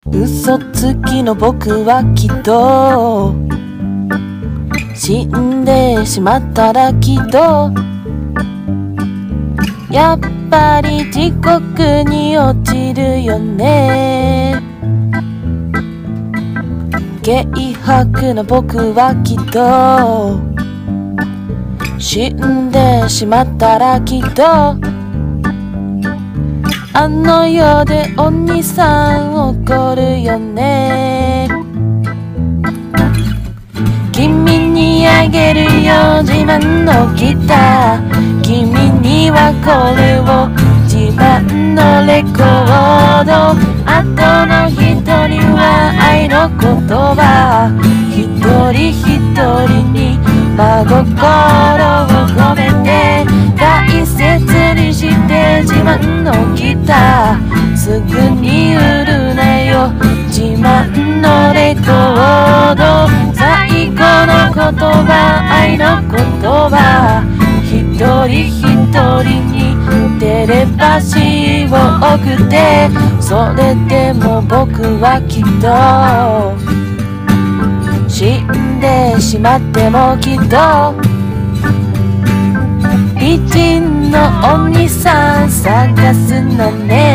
嘘つきの僕はきっと死んでしまったらきっとやっぱり地獄に落ちるよね。軽薄な僕はきっと死んでしまったらきっとあの世でお兄さん怒るよね。君にあげるよ自慢のギター、君にはこれを自慢のレコード、あとの一人は愛の言葉、一人一人に真心を込めて大切にして自慢のギター、すぐに売るなよ自慢のレコード、最後の言葉愛の言葉、一人一人にテレパシーを送って、それでも僕はきっと死んでしまってもきっと美人のお兄さん探すのね。